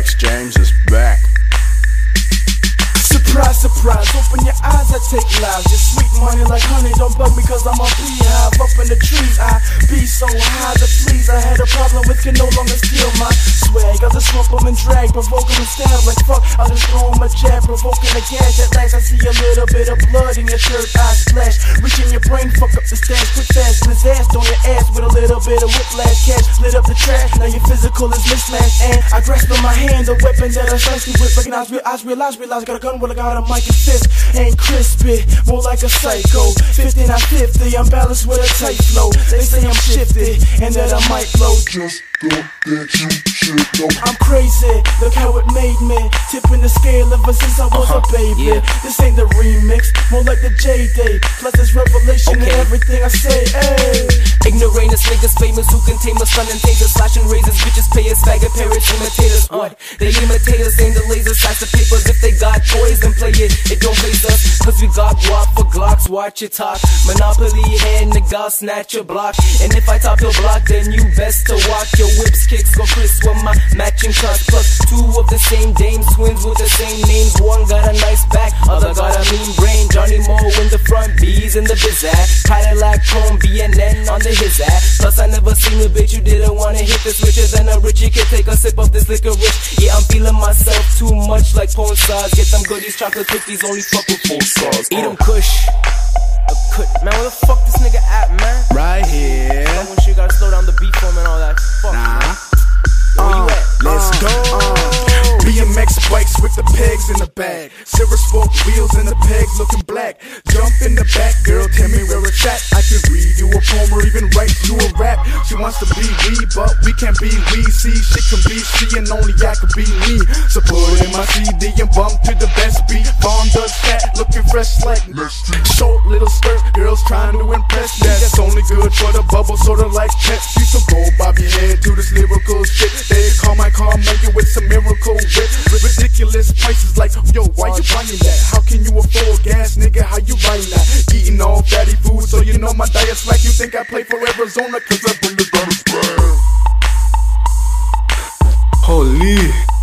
Lex James is back. Surprise, surprise, open your eyes, I take lives. Your sweet money like honey, don't bug me cause I'm a beehive. Up in the trees, I be so high to please. I had a problem with can no longer steal my swag. I'll just swamp them and drag, provoke them and stab like fuck. I'll just throw them a jab, provoking a gash. At last I see a little bit of blood in your third eye splash. Reach in your brain, fuck up the stash, quick fast. Blizzass on your ass with a little bit of whiplash. Cash, lit up the trash, now your physical is mismatched. And I grasp in my hand a weapon that I slice with. Recognize, realize, got a gun with a got a mic and fist. Ain't crispy, more like a psycho. 50 not 50, I'm balanced with a tight flow. They say I'm shifty, and that I might blow. Just thought that you should know. I'm crazy, look how it made me. Tipping the scale ever since I was a baby. Yeah. This ain't the remix, more like the J-Day. Plus it's revelation in everything I say, ayy. Ignoramus niggas famous who can tame us, stun and tasers, slashing razors, bitches pay us, faggot parrots, imitators. What? They imitate us, aim the laser, slice the papers. If they got toys, then play it, it don't face us. Cause we got guap for glocks, watch it talk. Monopoly hand, nigga, snatch your block. And if I top your block, then you best to walk. Your whips, kicks, go crisp with my matching cuts. Plus two of the same dames, twins with the same names. One got a nice back, other got a mean brain. Johnny Moe in the front, B's in the bizac. Cadillac, chrome, BNN on the his ass. Plus I never seen a bitch you didn't wanna hit the switches. And a Richie can take a sip of this licorice. Yeah, I'm feeling myself too much like porn stars. Get them goodies, chocolate cookies, only fuck with porn stars. Eat them kush. Man, where the fuck this nigga at, man? Right here. When shit gotta slow down the beat for him and all that. Fuck, man. Where you at? Let's go. BMX bikes with the pegs in the bag. Silver spoke wheels and the pegs looking black. Jump in the back, girl, tell me where it's at. I can read you a poem or even write you a rap. She wants to be we, but we can't be we. See, she can be she and only I can be me. So put in my CD and bump to the best beat. Vaughn does fat, looking fresh like short little skirt. Girls trying to impress me. That's only good for the bubble, sorta like Pepsi. So go bob your head to this lyrical shit. They call my car, make it with some miracle whip. Ridiculous prices like, yo, why you buying that? How can you afford gas, nigga? How you riding that? Eating all fatty food, so you know my diet's like you think I play for Arizona, cause I bring the guns back. Holy.